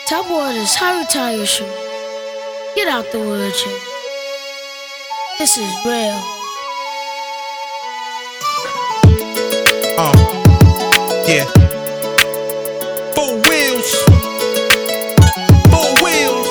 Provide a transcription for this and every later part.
Tell boys how you tie your shoe. Get out the wheelchair. This is real. Yeah. Four wheels. Four wheels.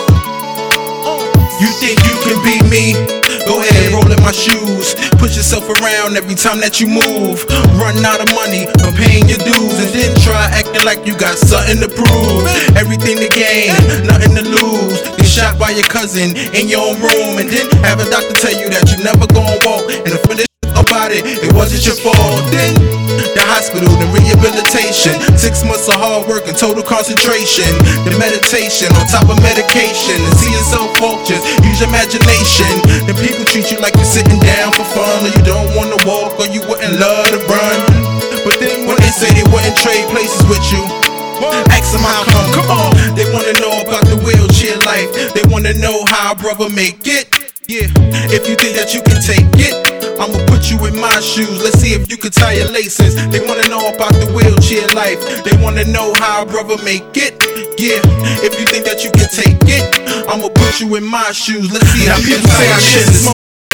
You think you can beat me? Go ahead, roll in my shoes. Push yourself around every time that you move. Run out of money from paying your dues, and then try acting like you got something to prove. Everything to gain, nothing to lose. Get shot by your cousin in your own room, and then have a doctor tell you that you never gonna walk. And if finish about it, it wasn't your fault. Then the hospital, the rehabilitation, 6 months of hard work and total concentration. The meditation on top of medication, and see yourself focused, use your imagination. The people treat you like you're sitting down for fun, or you don't wanna walk, or you wouldn't love to run. But then when they say they wouldn't trade places with you, ask them how come. Come on, they wanna know about the wheelchair life. They wanna know how a brother make it. Yeah, if you think that you can take it, I'ma put you in my shoes. Let's see if you can tie your laces. They wanna know about the wheelchair life. They wanna know how a brother make it. Yeah, if you think that you can take it, I'ma put you in my shoes. Let's see. Now people say I shouldn't smoke.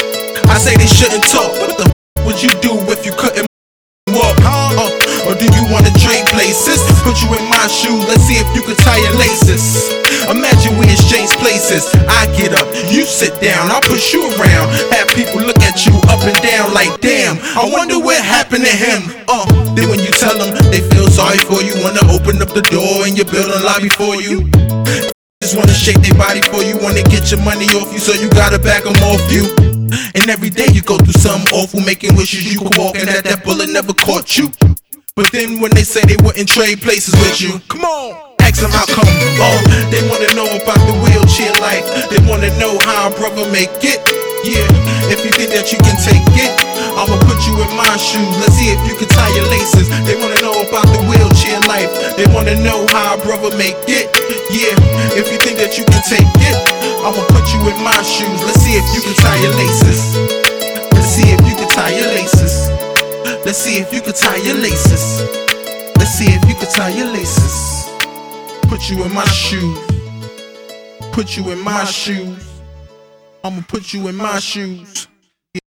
I say they shouldn't talk. What the would you do if you couldn't walk? Or do you wanna trade places? Put you in my shoes. Let's see if you can tie your laces. Imagine we exchange places. I get up, you sit down, I'll push you around. Have people look at you up and down like, damn, I wonder what happened to him. Then when you tell them, they feel sorry for you. Wanna open up the door in your building lobby for you. Just wanna shake their body for you. Wanna get your money off you, so you gotta back them off you. And every day you go through something awful, making wishes you could walk and that bullet never caught you. But then when they say they wouldn't trade places with you, come on, ask them how come. They wanna know about the wheelchair life. They wanna know how a brother make it. Yeah, if you think that you can take it, I'ma put you in my shoes. Let's see if you can tie your laces. They wanna know about the wheelchair life. They wanna know how a brother make it. Yeah, if you think that you can take it, I'ma put you in my shoes. Let's see if you can tie your laces. Let's see if you can tie your laces. Let's see if you can tie your laces. Let's see if you can tie your laces. Put you in my shoes. Put you in my shoes. I'ma put you in my shoes.